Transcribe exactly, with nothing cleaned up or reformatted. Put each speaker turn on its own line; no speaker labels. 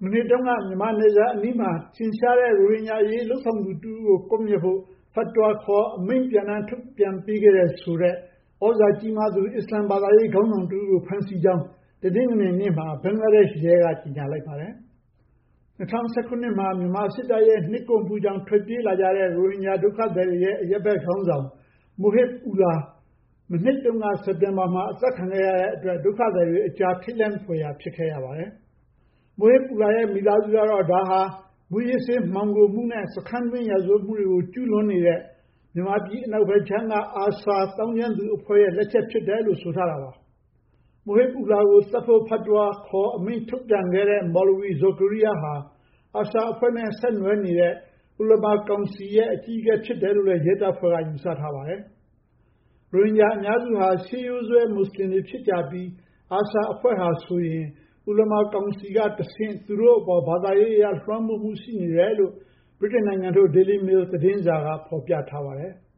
မနေ့တုန်းကမြန်မာနယ်စပ်အနီးမှာထင်ရှားတဲ့ရိုဟင်ဂျာအရေးလှုပ်ဆောင်သူတဦးကိုကွပ်မျက်ဖို့ Fatwa ခေါ်အမိန့်ပြန်တမ်းထုတ်ပြန်ပေးခဲ့တယ်ဆိုတဲ့သြဇာကြီးမားသူအစ္စလာမ်ဘာသာရေးခေါင်းဆောင်တဦးကိုဖမ်းဆီးကြောင်းတနင်္ဂနွေနေ့မှာဘင်္ဂလားဒေ့ရှ်ရဲကကြေညာလိုက်ပါတယ်။၂၀၁၇ခုနှစ်မှာမြန်မာစစ်တပ်ရဲ့နှိပ်ကွပ်မှုကြောင့်ထွက်ပြေးလာကြတဲ့ရိုဟင်ဂျာဒုက္ခသည်တွေရဲ့အရပ်ဘက်ခေါင်းဆောင် Mohib Ullah မနှစ်တုန်းကစက်တင်ဘာမှာအသတ်ခံခဲ့ရတဲ့အတွက်ဒုက္ခသည်တွေအကြားထိတ်လန့်ဖွယ်ရာဖြစ်ခဲ့ရပါတယ်။ Mohib Ullah ရဲ့မိသားစုကတော့ဒါဟာမူးယစ်ဆေးမှောင်ခိုမှုနဲ့စခန်းတွင်းရာဇဝတ်မှုတွေကိုကျူးလွန်နေတဲ့မြန်မာပြည်အနောက်ဘက်ခြမ်းက အာဆာသောင်းကျန်းသူအဖွဲ့ရဲ့လက်ချက်ဖြစ်တယ်လို့ဆိုထားတာပါ။ Mohib Ullah ကိုသတ်ဖို့ Fatwa ခေါ်အမိန့်ထုတ်ပြန်ခဲ့တဲ့ Maulvi Zakaria ဟာအာဆာအဖွဲ့နဲ့ဆက်နွယ်နေတဲ့ ဥလမာကောင်စီရဲ့အကြီးအကဲဖြစ်တယ်လို့လည်းရဲတပ်ဖွဲ့ကယူဆထားပါတယ်။ရိုဟင်ဂျာအများစုဟာရှေးရိုးစွဲမွတ်စလင်တွေဖြစ်ကြပြီးအာဆာအဖွဲ့ဟာဆိုရင်ဥလမာကောင်စီကတဆင့်သူတို့အပေါ်ဘာသာရေးအရလွှမ်းမိုးမှုရှိနေတယ်လို့ဗြိတိန်နိုင်ငံထုတ် Daily Mail သတင်းစာကဖော်ပြထားပါတယ်။